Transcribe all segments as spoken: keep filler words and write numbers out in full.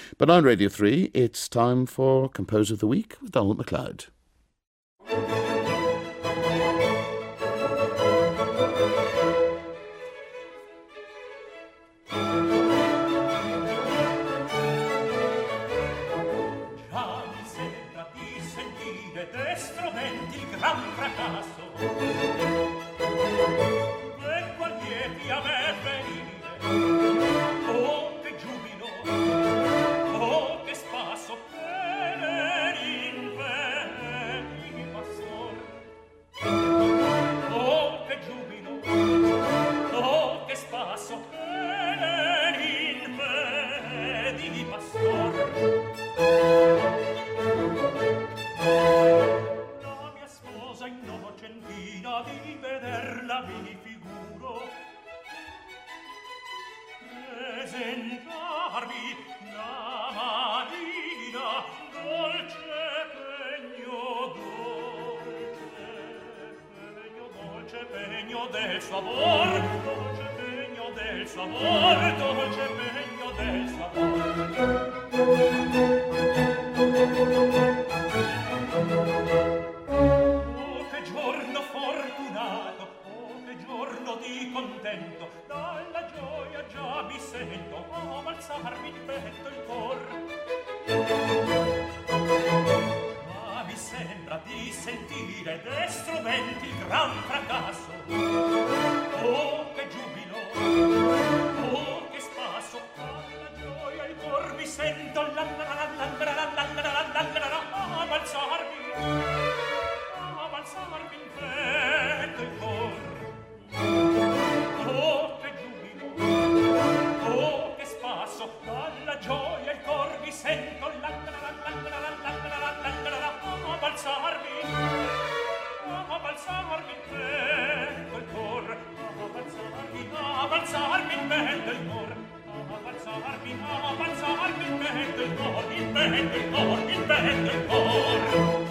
But on Radio three, it's time for Composer of the Week with Donald MacLeod. Del suo amor, dolce pegno del suo amor, dolce pegno del suo amor. Oh, che giorno fortunato, oh, che giorno di contento, dalla gioia già mi sento, a balzarmi in petto il cor. Ma mi sembra di sentire de strumenti il gran fracasso. Oh, che giubilo, oh, che spasso, alla gioia il cor mi sento, la la la la la la la la la la la, a balzarmi, a balzarmi in petto il cor. Oh, che giubilo, oh, che spasso, alla gioia il cor mi sento, la la la la la la la la la la, a balzarmi, a balzarmi in petto il cor. Avanzarmi in petto il cor, avanzarmi, avanzarmi in petto il cor, in petto il cor, in petto il cor.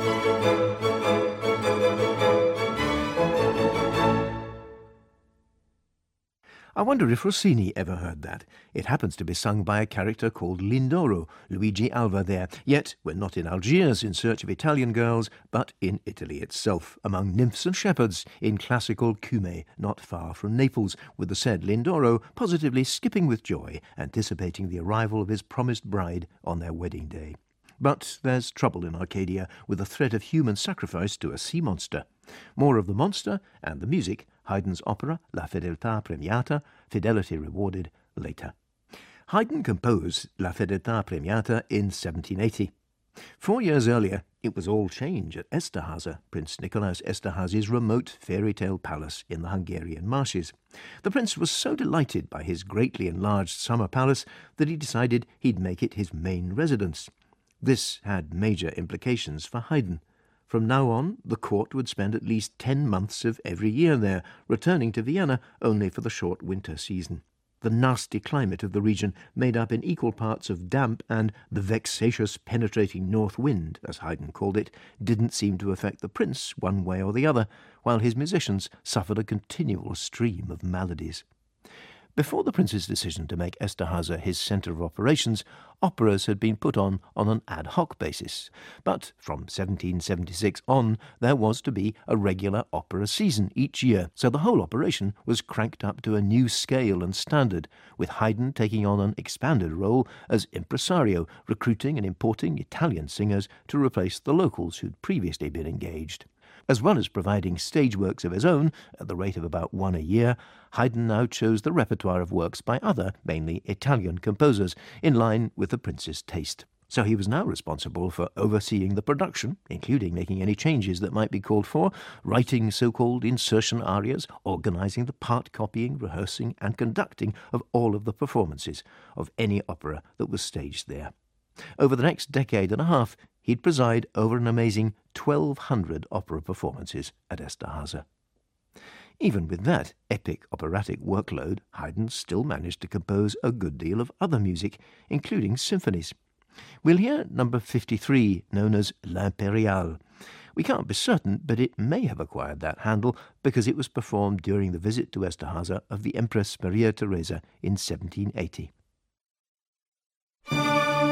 I wonder if Rossini ever heard that. It happens to be sung by a character called Lindoro, Luigi Alva there. Yet we're not in Algiers in search of Italian girls, but in Italy itself, among nymphs and shepherds in classical Cumae, not far from Naples, with the said Lindoro positively skipping with joy, anticipating the arrival of his promised bride on their wedding day. But there's trouble in Arcadia with the threat of human sacrifice to a sea monster. More of the monster and the music, Haydn's opera La Fedeltà Premiata, Fidelity Rewarded, later. Haydn composed La Fedeltà Premiata in seventeen eighty. Four years earlier, it was all change at Esterházy, Prince Nicolaus Esterházy's remote fairy tale palace in the Hungarian marshes. The prince was so delighted by his greatly enlarged summer palace that he decided he'd make it his main residence. This had major implications for Haydn. From now on, the court would spend at least ten months of every year there, returning to Vienna only for the short winter season. The nasty climate of the region, made up in equal parts of damp and the vexatious penetrating north wind, as Haydn called it, didn't seem to affect the prince one way or the other, while his musicians suffered a continual stream of maladies. Before the prince's decision to make Esterházy his centre of operations, operas had been put on on an ad hoc basis. But from seventeen seventy-six on, there was to be a regular opera season each year, so the whole operation was cranked up to a new scale and standard, with Haydn taking on an expanded role as impresario, recruiting and importing Italian singers to replace the locals who'd previously been engaged. As well as providing stage works of his own, at the rate of about one a year, Haydn now chose the repertoire of works by other, mainly Italian composers, in line with the prince's taste. So he was now responsible for overseeing the production, including making any changes that might be called for, writing so-called insertion arias, organising the part copying, rehearsing and conducting of all of the performances of any opera that was staged there. Over the next decade and a half, he'd preside over an amazing twelve hundred opera performances at Esterházy. Even with that epic operatic workload, Haydn still managed to compose a good deal of other music, including symphonies. We'll hear number fifty-three, known as L'Impériale. We can't be certain, but it may have acquired that handle because it was performed during the visit to Esterházy of the Empress Maria Theresa in seventeen eighty.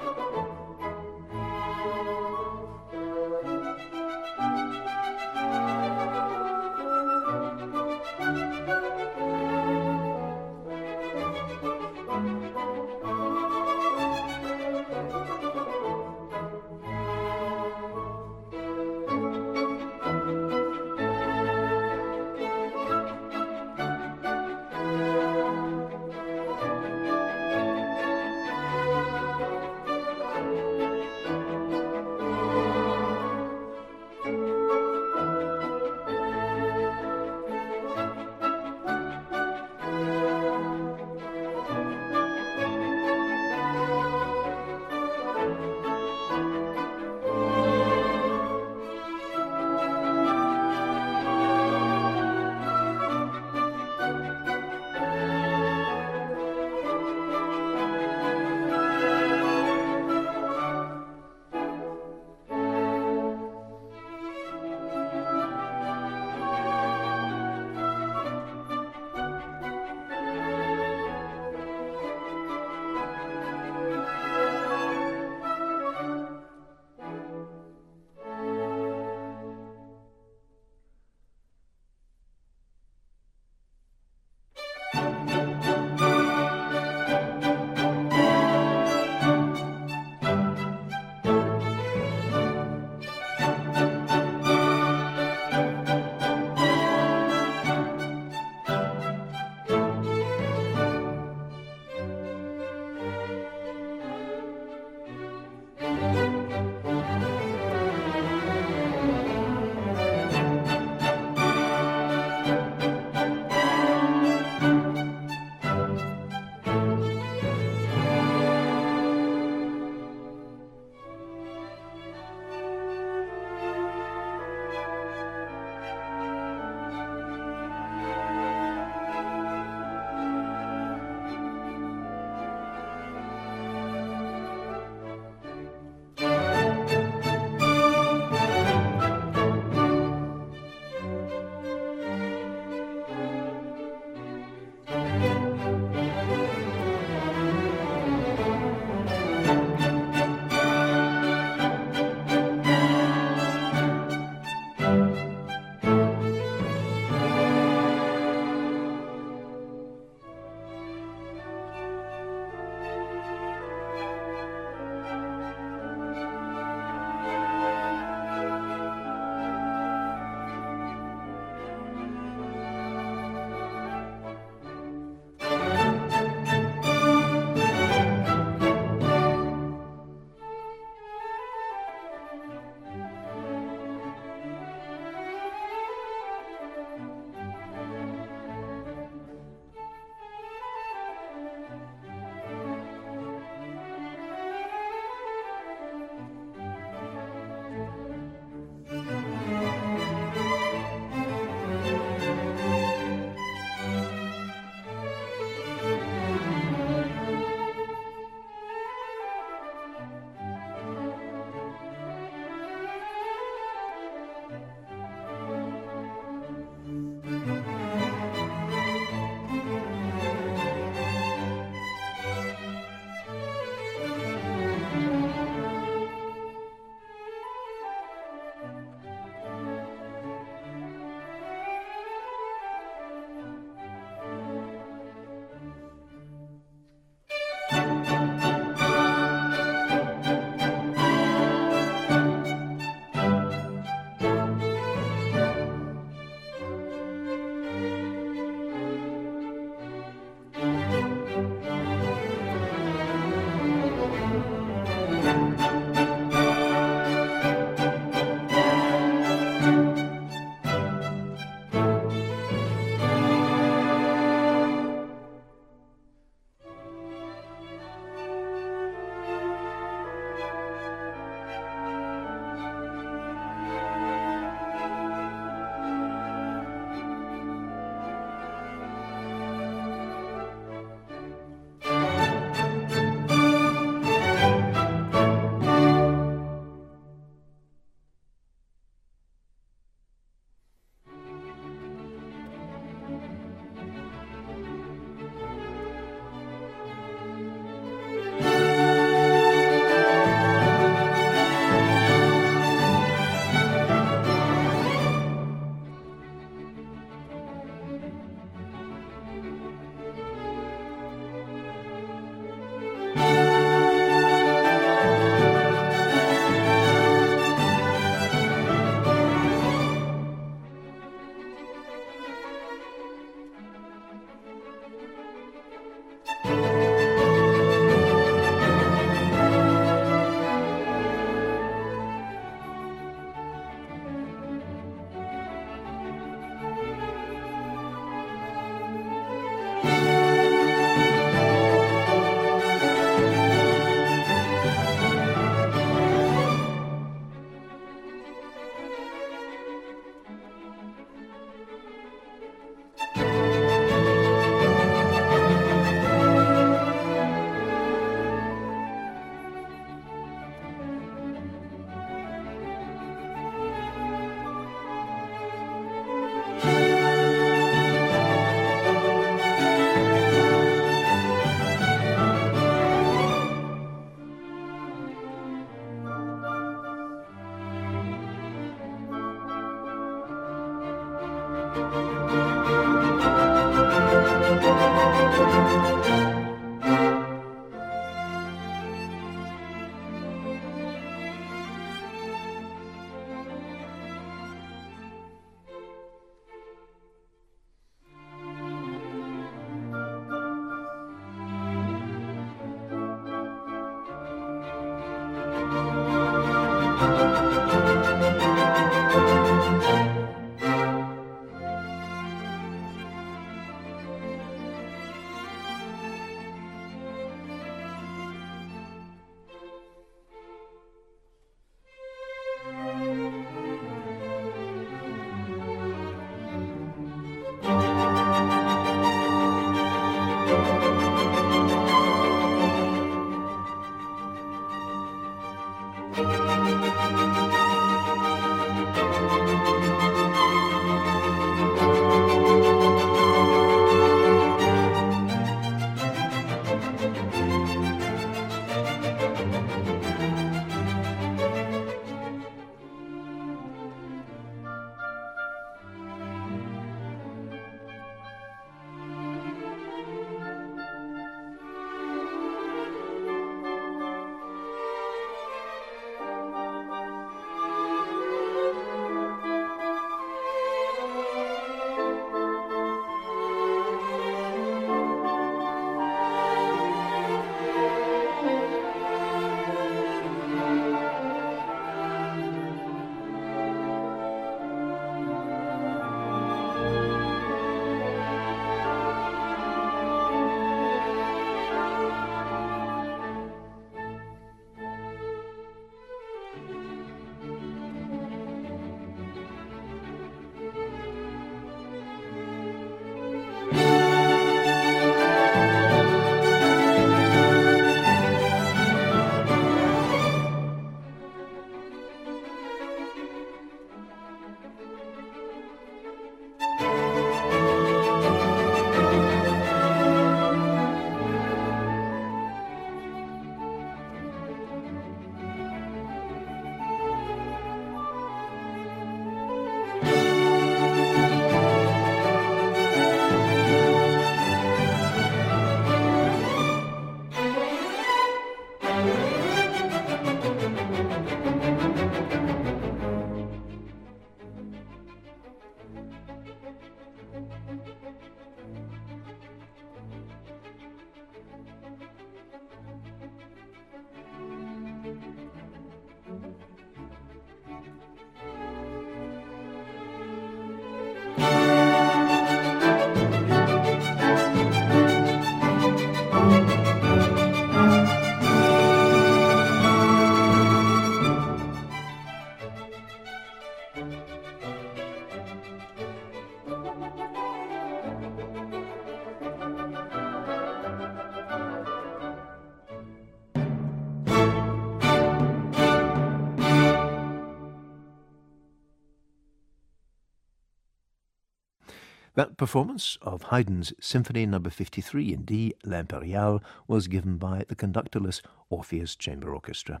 That performance of Haydn's Symphony number fifty-three in D, L'Impériale, was given by the conductorless Orpheus Chamber Orchestra.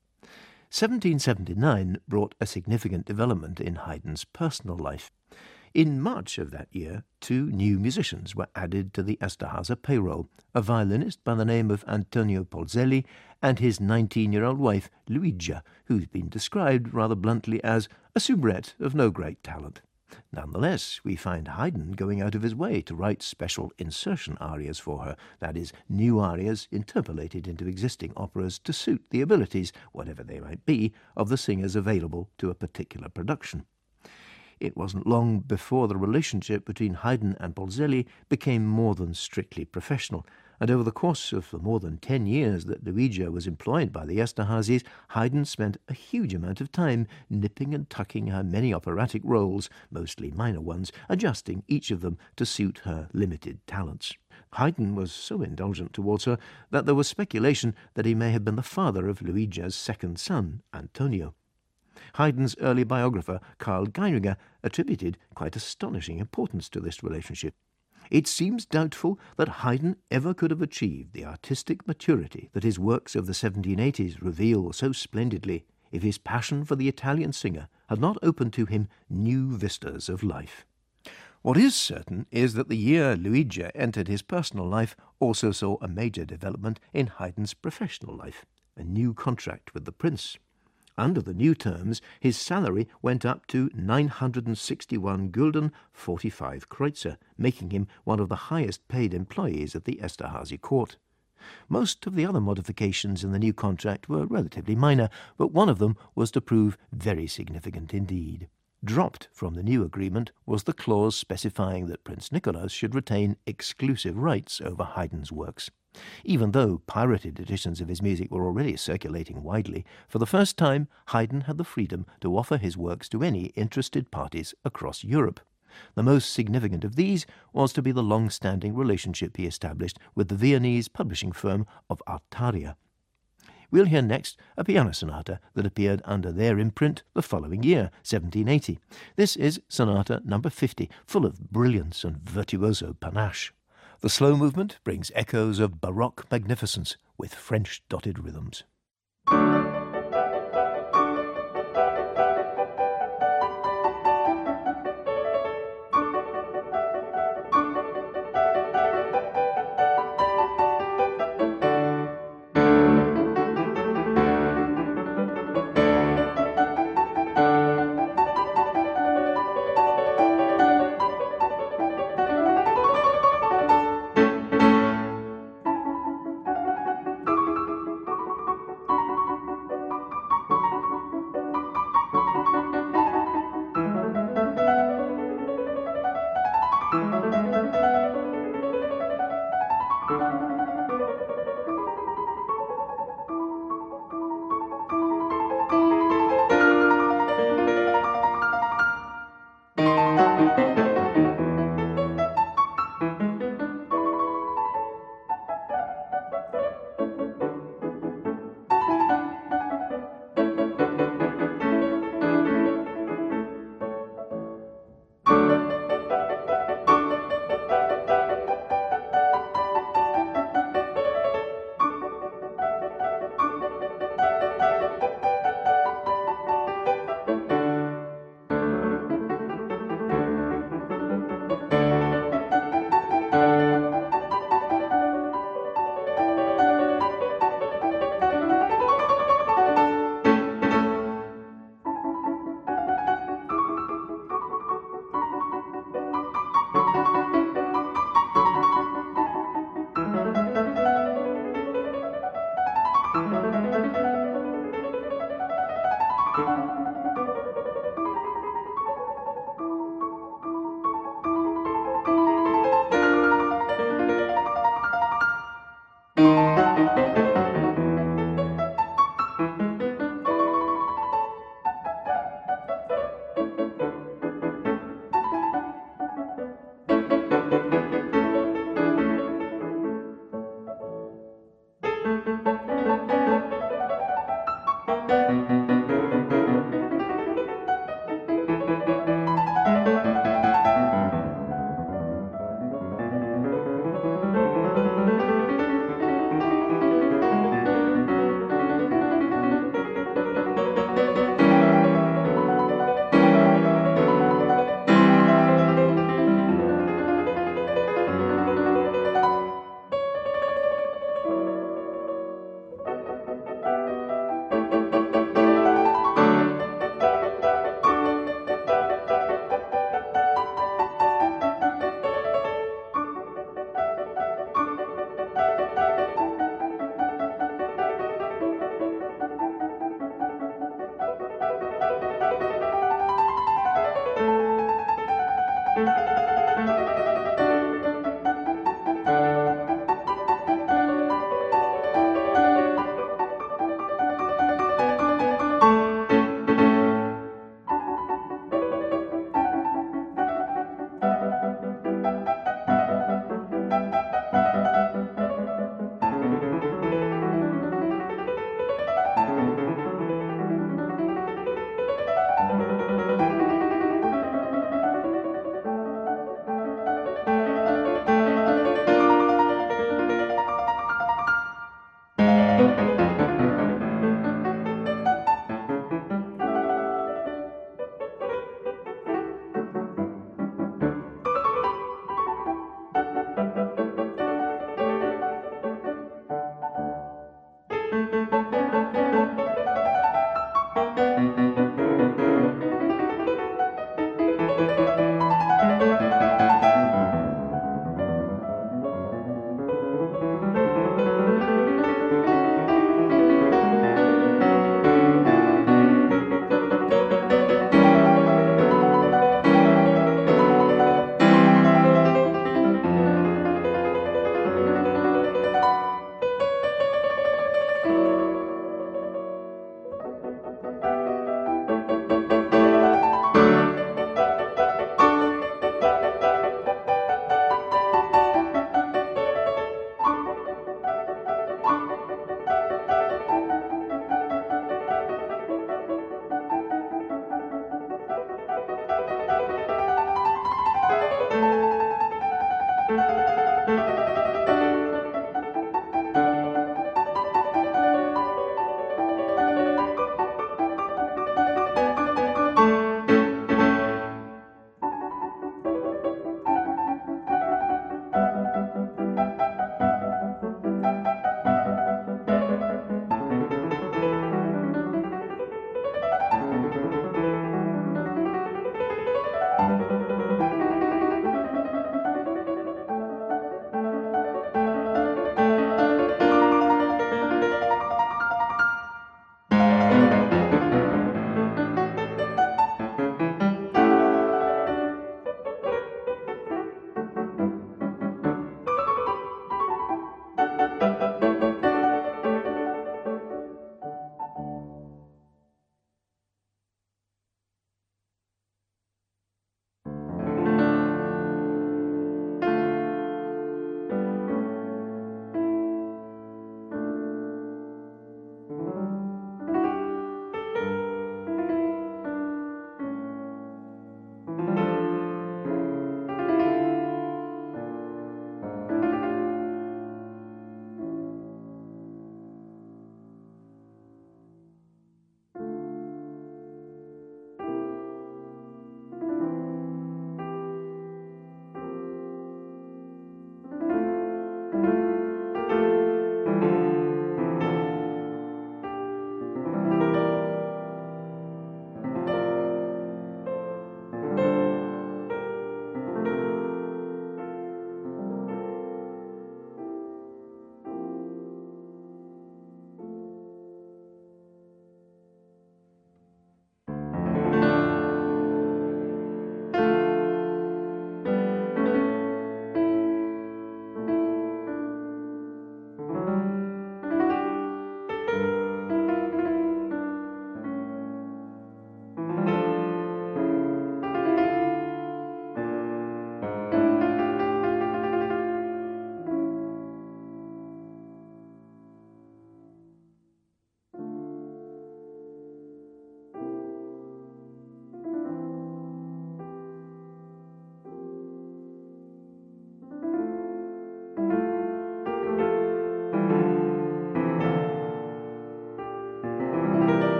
seventeen seventy-nine brought a significant development in Haydn's personal life. In March of that year, two new musicians were added to the Esterházy payroll, a violinist by the name of Antonio Polzelli and his nineteen-year-old wife, Luigia, who's been described rather bluntly as a soubrette of no great talent. Nonetheless, we find Haydn going out of his way to write special insertion arias for her, that is, new arias interpolated into existing operas to suit the abilities, whatever they might be, of the singers available to a particular production. It wasn't long before the relationship between Haydn and Polzelli became more than strictly professional, and over the course of the more than ten years that Luigia was employed by the Esterházys, Haydn spent a huge amount of time nipping and tucking her many operatic roles, mostly minor ones, adjusting each of them to suit her limited talents. Haydn was so indulgent towards her that there was speculation that he may have been the father of Luigia's second son, Antonio. Haydn's early biographer, Karl Geiringer, attributed quite astonishing importance to this relationship. It seems doubtful that Haydn ever could have achieved the artistic maturity that his works of the seventeen eighties reveal so splendidly if his passion for the Italian singer had not opened to him new vistas of life. What is certain is that the year Luigia entered his personal life also saw a major development in Haydn's professional life, a new contract with the prince. Under the new terms, his salary went up to nine hundred sixty-one gulden forty-five kreuzer, making him one of the highest-paid employees at the Esterházy court. Most of the other modifications in the new contract were relatively minor, but one of them was to prove very significant indeed. Dropped from the new agreement was the clause specifying that Prince Nicholas should retain exclusive rights over Haydn's works. Even though pirated editions of his music were already circulating widely, for the first time Haydn had the freedom to offer his works to any interested parties across Europe. The most significant of these was to be the long-standing relationship he established with the Viennese publishing firm of Artaria. We'll hear next a piano sonata that appeared under their imprint the following year, seventeen eighty. This is Sonata number fifty, full of brilliance and virtuoso panache. The slow movement brings echoes of Baroque magnificence with French-dotted rhythms.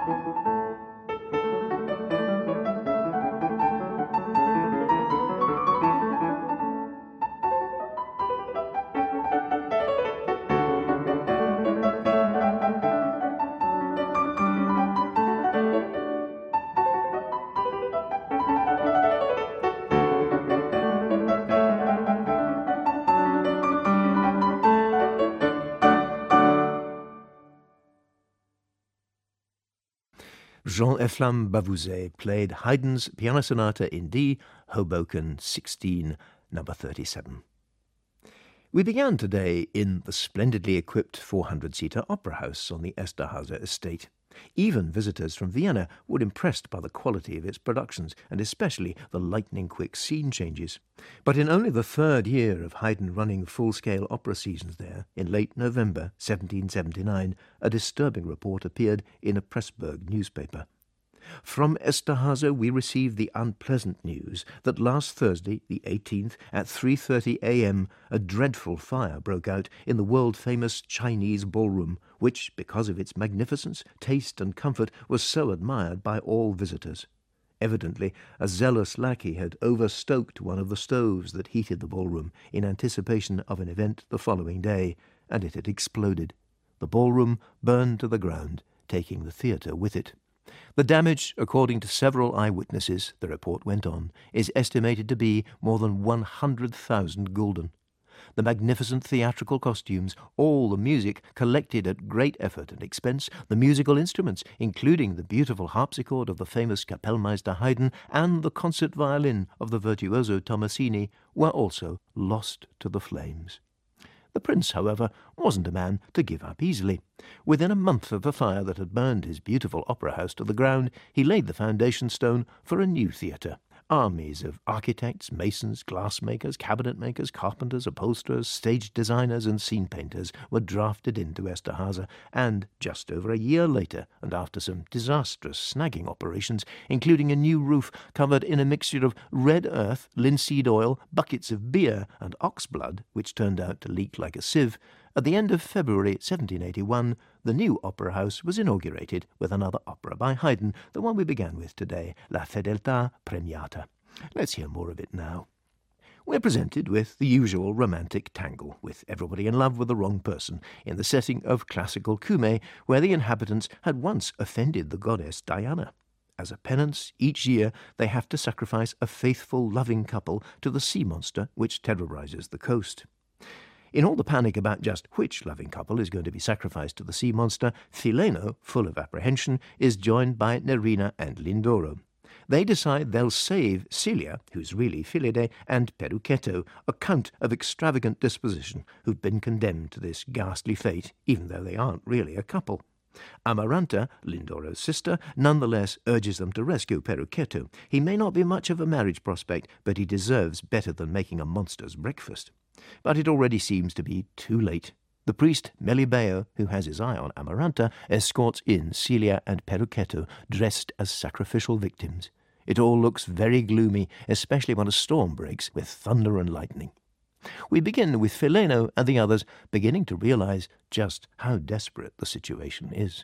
Jean-Efflam Bavouzet played Haydn's Piano Sonata in D, Hoboken sixteen, number thirty-seven. We began today in the splendidly equipped four hundred seater opera house on the Esterházy estate. Even visitors from Vienna were impressed by the quality of its productions, and especially the lightning-quick scene changes. But in only the third year of Haydn running full-scale opera seasons there, in late November seventeen seventy-nine, a disturbing report appeared in a Pressburg newspaper. From Esterházy we received the unpleasant news that last Thursday, the eighteenth, at three thirty a m, a dreadful fire broke out in the world-famous Chinese ballroom, which, because of its magnificence, taste and comfort, was so admired by all visitors. Evidently, a zealous lackey had overstoked one of the stoves that heated the ballroom in anticipation of an event the following day, and it had exploded. The ballroom burned to the ground, taking the theatre with it. The damage, according to several eyewitnesses, the report went on, is estimated to be more than one hundred thousand gulden. The magnificent theatrical costumes, all the music collected at great effort and expense, the musical instruments, including the beautiful harpsichord of the famous Kapellmeister Haydn and the concert violin of the virtuoso Tomasini, were also lost to the flames. The prince, however, wasn't a man to give up easily. Within a month of the fire that had burned his beautiful opera house to the ground, he laid the foundation stone for a new theatre. Armies of architects, masons, glassmakers, cabinet makers, carpenters, upholsterers, stage designers and scene painters were drafted into Esterházy, and just over a year later, and after some disastrous snagging operations, including a new roof covered in a mixture of red earth, linseed oil, buckets of beer and ox blood, which turned out to leak like a sieve, at the end of February seventeen eighty-one, the new opera house was inaugurated with another opera by Haydn, the one we began with today, La Fedeltà Premiata. Let's hear more of it now. We're presented with the usual romantic tangle, with everybody in love with the wrong person, in the setting of classical Cumae, where the inhabitants had once offended the goddess Diana. As a penance, each year they have to sacrifice a faithful, loving couple to the sea monster which terrorizes the coast. In all the panic about just which loving couple is going to be sacrificed to the sea monster, Fileno, full of apprehension, is joined by Nerina and Lindoro. They decide they'll save Celia, who's really Philide, and Peruchetto, a count of extravagant disposition who've been condemned to this ghastly fate, even though they aren't really a couple. Amaranta, Lindoro's sister, nonetheless urges them to rescue Peruchetto. He may not be much of a marriage prospect, but he deserves better than making a monster's breakfast. But it already seems to be too late. The priest Melibeo, who has his eye on Amaranta, escorts in Celia and Peruchetto, dressed as sacrificial victims. It all looks very gloomy, especially when a storm breaks with thunder and lightning. We begin with Fileno and the others beginning to realize just how desperate the situation is.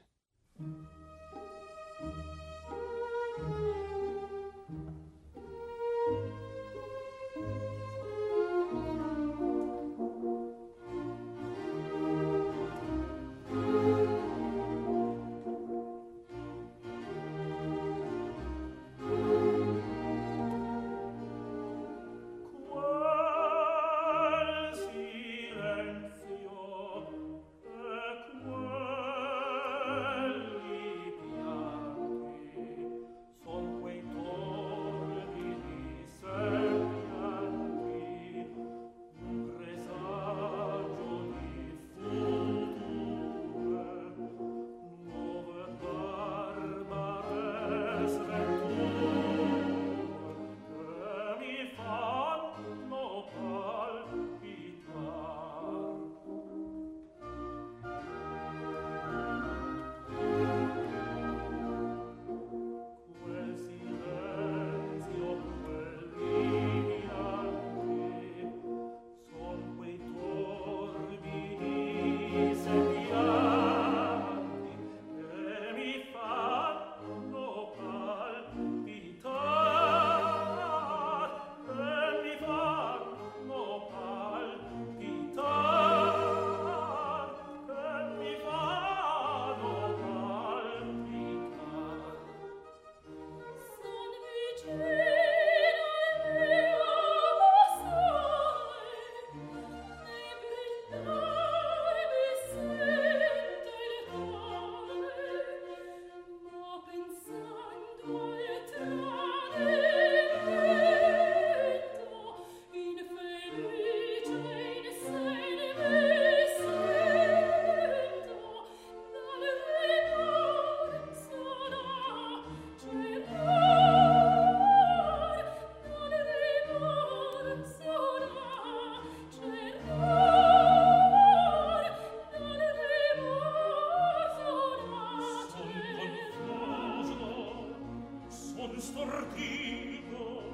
son stordito,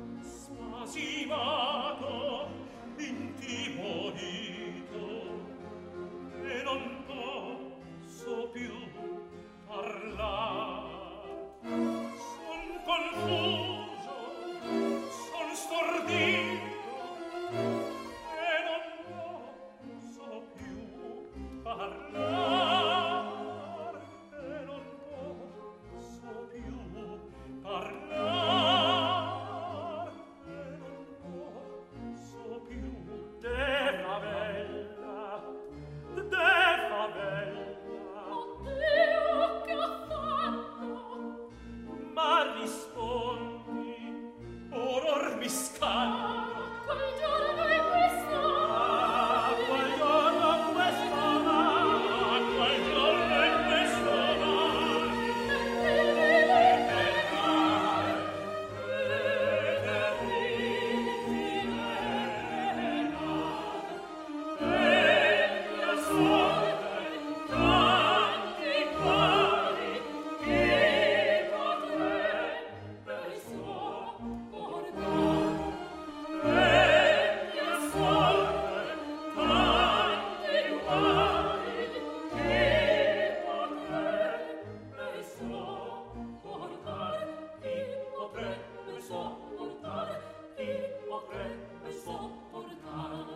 spasimato, intimorito, e non posso più parlar. Son confuso, son stordito, e non posso più parlar, e non posso più parlar, e non posso più. De favella, de favella, oddio che ho fatto, ma rispondi, oror mi scanno. quel giorno e questo Ah, quel giorno questo va, quel giorno e questo va, e per mai, e la sorte, tanti cuori, chi potrebbe sopportare? E la sorte, tanti cuori, chi potrebbe sopportare? Chi potrebbe sopportare? Chi potrebbe sopportare?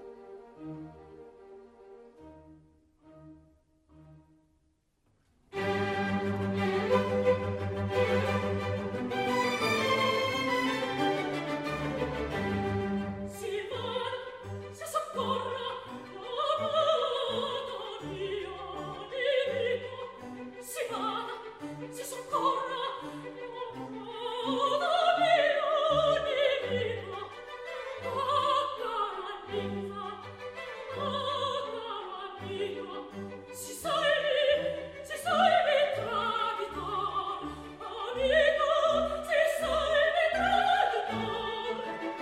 si va, si soccorra, amato mio nemico, si va, si soccorra, amato mio nemico, oh cara ninfa, oh cara amico, si salvi, si salvi traditor, amico, si salvi traditor.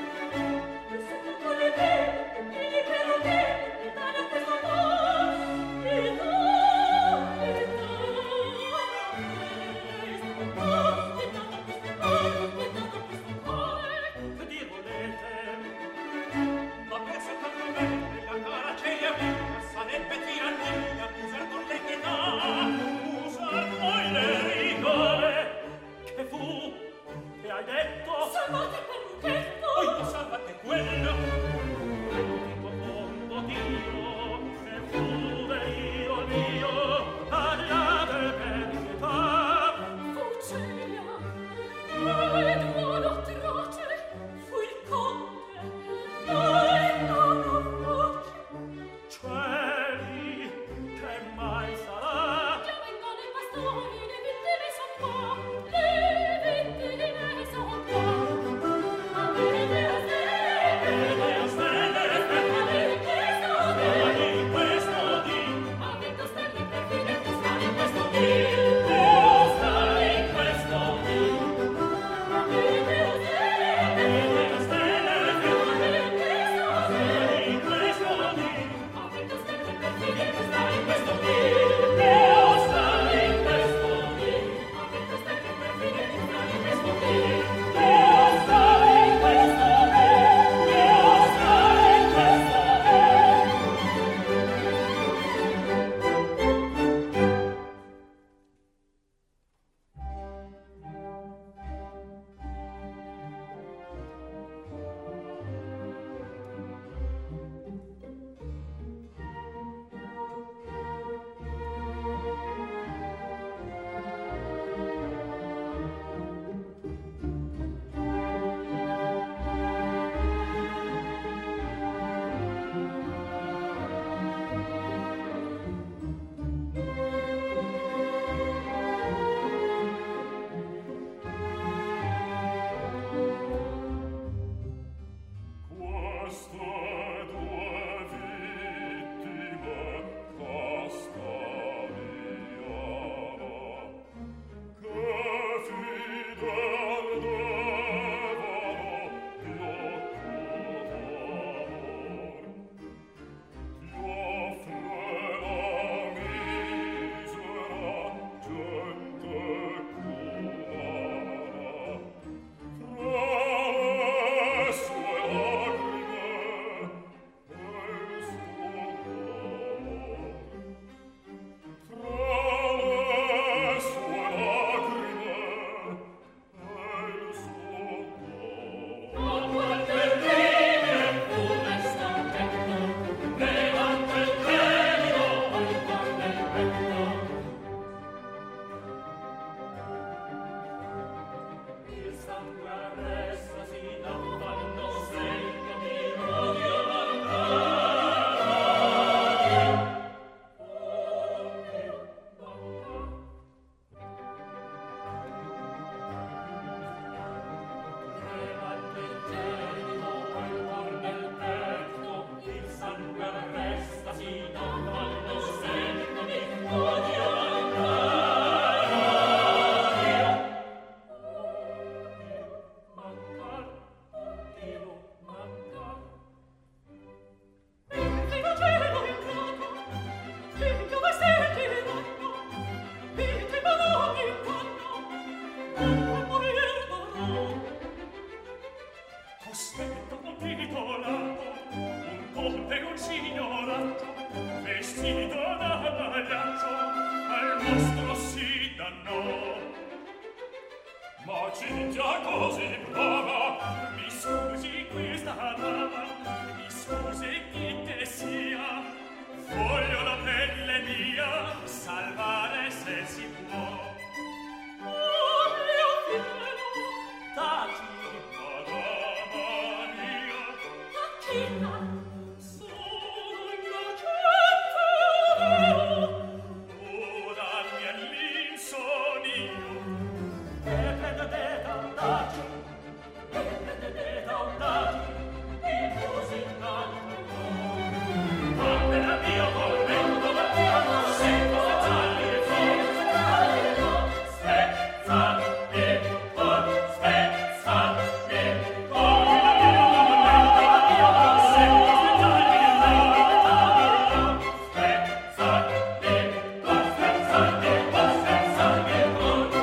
Che dir volete? Ma penso tanto bene, la cara celia mia, sarebbe tirannia, usar con le pietà, usar con le rigore. Che fu? Che hai detto? Salvate quel lucchetto! Oh, io salvate quello! Dico fondo Dio, che fu veliro mio, tagliate per pietà. Fuggente Ma Cinzia così brava, mi scusi questa dama, mi scusi chi che sia, voglio la pelle mia salvare se si può. Oh mio figlio, taci, madama mia, tacchina, sono innocente vero, oh dammi all'insonio. E prendete taci, e prendete taci, il così tanto no. Per mio convento mattiano, sento spezzarmi il cuore, spezzarmi il cuore, spezzarmi il cuore. Per mio convento mattiano, sento spezzarmi il cuore, spezzarmi il cuore, spezzarmi il cuore, spezzarmi il cuore.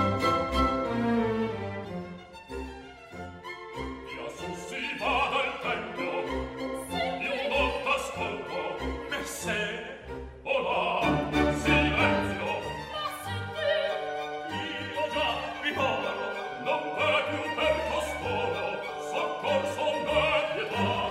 Io su si vada il tempo, io non t'ascolto, Messere, o là, silenzio. Io già ricordo, non è più per costoro, soccorso né pietà.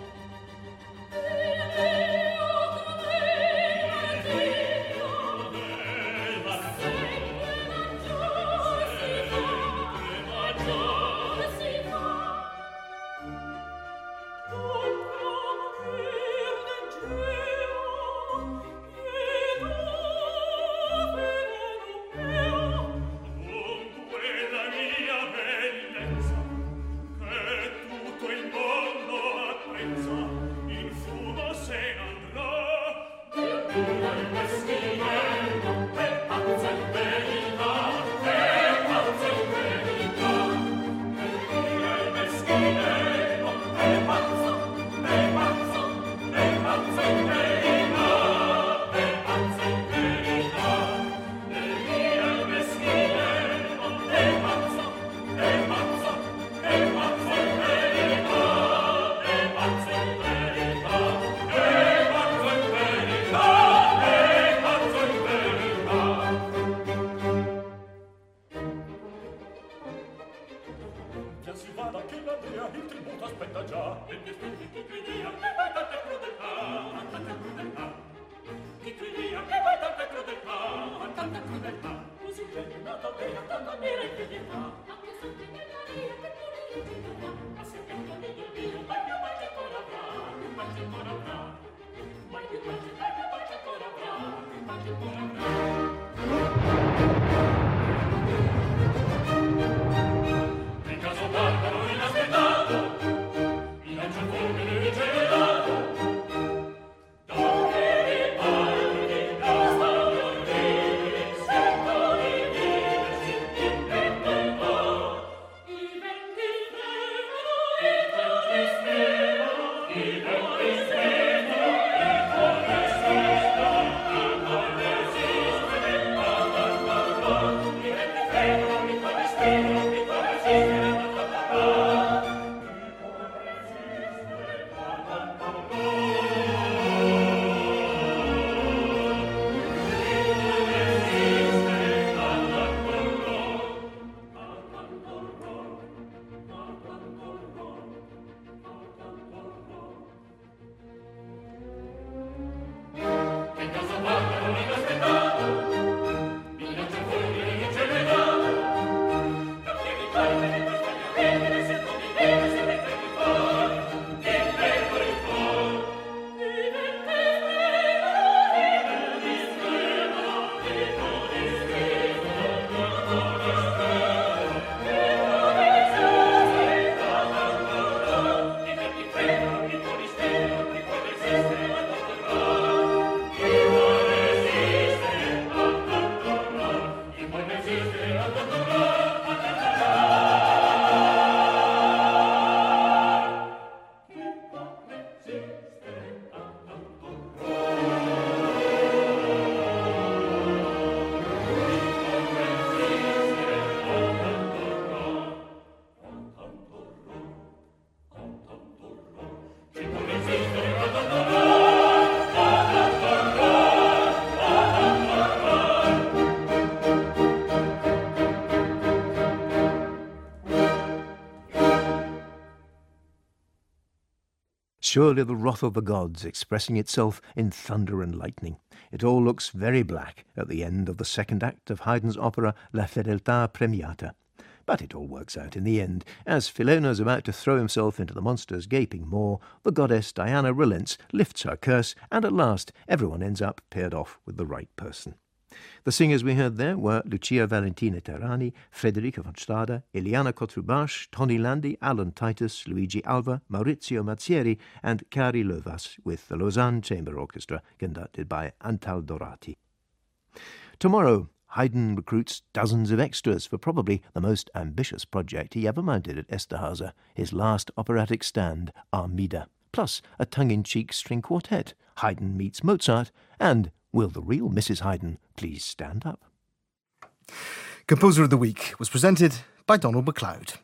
Dunque la mia bellezza, che tutto il mondo apprezza, in fumo se n'andrà. Il meschinello, è pazza in verità, è pazza in verità. Il meschinello, è pazzo, è pazzo, è pazzo in verità, è pazzo in verità. Il meschinello, è pazzo, è pazzo, è pazzo in verità, è pazzo in verità, è pazzo in verità, è pazzo in verità. Già si vada che la dea il tributo aspetta già. E mi aspetti chi credi a me vai tanta crudeltà, tanta crudeltà. Chi credi a me vai tanta crudeltà, tanta crudeltà. Così viene nata dea tanta mera infideltà. Anche se ti negaria che tu ne infideltà. Ma se che non vedo Dio, mai più pace ancora avrà, più pace ancora avrà. Mai più pace, mai più pace ancora avrà, più pace ancora avrà. In caso barbaro inaspettato, in angel fulmine gelato, donne di palmi di casta dormire, sento di viversi in petto surely the wrath of the gods expressing itself in thunder and lightning. It all looks very black at the end of the second act of Haydn's opera La Fedeltà Premiata. But it all works out in the end. As Philona's about to throw himself into the monster's gaping maw, the goddess Diana relents, lifts her curse, and at last everyone ends up paired off with the right person. The singers we heard there were Lucia Valentina Terrani, Federica von Stade, Eliana Kotrubash, Tony Landi, Alan Titus, Luigi Alva, Maurizio Mazzieri, and Cari Lovas, with the Lausanne Chamber Orchestra conducted by Antal Dorati. Tomorrow, Haydn recruits dozens of extras for probably the most ambitious project he ever mounted at Esterházy, his last operatic stand, Armida, plus a tongue-in-cheek string quartet, Haydn meets Mozart, and will the real Missus Haydn please stand up? Composer of the Week was presented by Donald MacLeod.